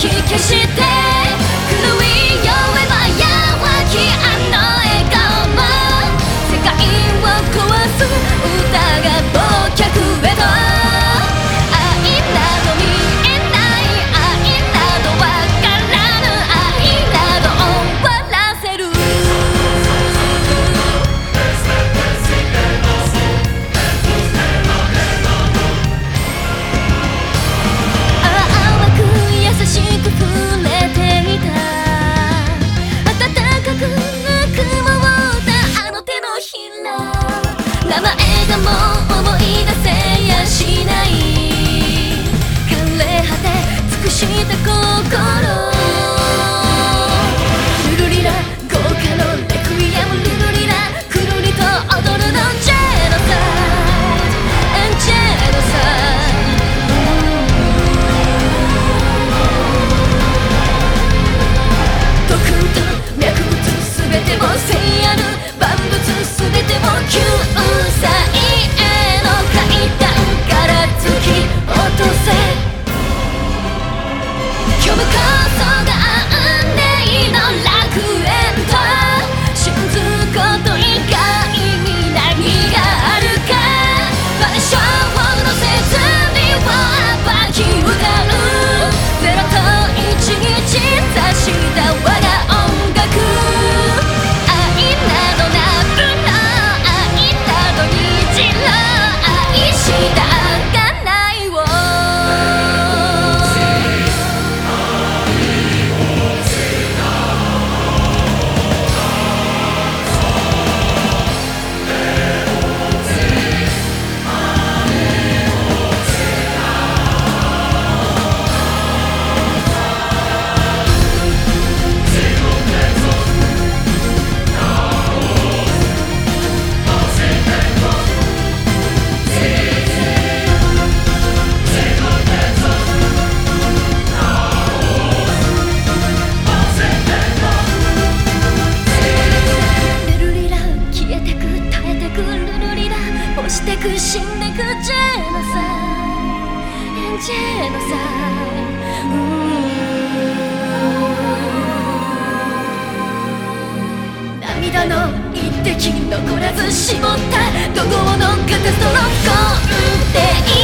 き消して狂い酔えば弱きあの笑顔も世界を壊す歌が忘却へと愛など見えない愛などわからぬ愛など終わらせる優しく触れていた暖かくぬくもったあの手のひら名前がもう思い出せやしない枯れ果て尽くした心ルルリラ豪華のレクイエムルルリラくるりと踊るのジェノサイドジェノサイド脈打つ全てを聖夜る万物全てを救済への階段から突き落とせ虚無こそが運命の楽園と信ずること以外に何があるか万象の説理を暴き歌うゼロと一に散ったした我が死んでくジェノサイジェノサイ涙の一滴残らず絞った怒号のカタストロフ根底